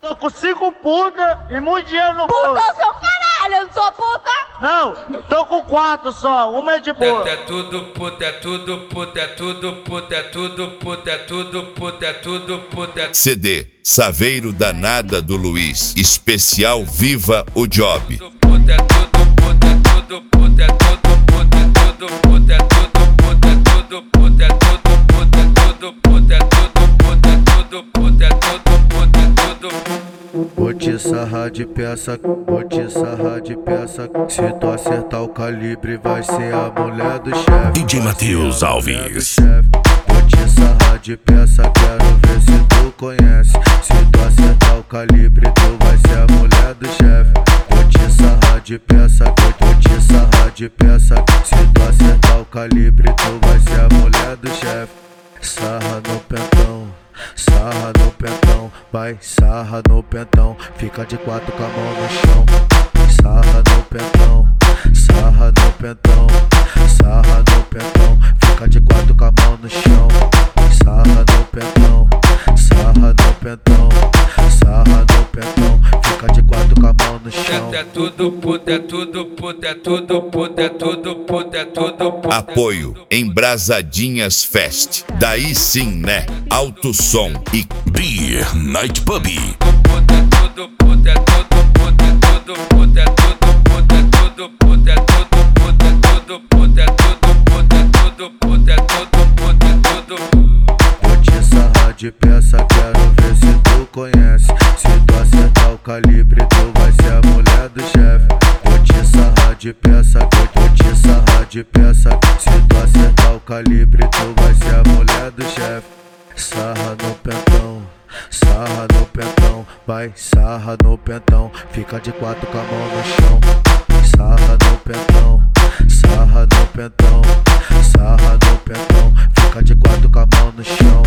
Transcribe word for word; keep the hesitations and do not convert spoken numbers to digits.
tô com cinco putas e muito dinheiro no bolso. Puta, seu caralho, eu não sou puta. Não, tô com quatro só, uma é de boa. É tudo puta, é tudo puta, é tudo puta, é tudo puta, é tudo puta, é tudo puta. C D Saveiro Danada do Luiz, especial Viva o Job. Puta, é tudo puta, é tudo puta, é tudo puta, é tudo puta, é tudo puta, é tudo puta, é tudo puta, é tudo puta, é tudo puta, é tudo puta, é tudo puta, é tudo. Vou te sarrar de peça, vou te sarrar de peça. Se tu acertar o calibre, vai ser a mulher do chefe. D J Matheus Alves. Vou te sarrar de peça, quero ver se tu conhece. Se tu acertar o calibre, tu vai ser a mulher do chefe. Vou te sarrar de peça, vou te sarrar de peça. Se tu acertar o calibre, tu vai ser a mulher do chefe. Sarra no pentão, sarra no pentão, vai, sarra no pentão, fica de quatro com a mão no chão. Sarra no pentão, sarra no pentão, sarra no pentão, fica de quatro com a mão no chão. Sarra no pentão, sarra no pentão, sarra no pentão, fica de quatro com a mão no chão. É tudo puta, é tudo puta, é tudo puta, é tudo puta, é tudo puta. Apoio Embrasadinhas Fest. Daí sim, né? Alto Som e Beer Night Pub. Puta, é tudo puta, é tudo puta, é tudo puta, é tudo puta, é tudo puta, é tudo puta, é tudo puta, é tudo puta, é tudo puta, é tudo puta, é tudo. Vou te sarrar de peça, quero ver se tu conhece. Se tu acertar o calibre, tu vai ser a mulher do chefe. Vou te sarrar de peça, vou te sarrar de peça. Se tu acertar o calibre, tu vai ser a mulher do chefe. Sarra no pentão, sarra no pentão, vai, sarra no pentão, fica de quatro com a mão no chão. Sarra no pentão, sarra no pentão, sarra no pentão, fica de quatro com a mão no chão.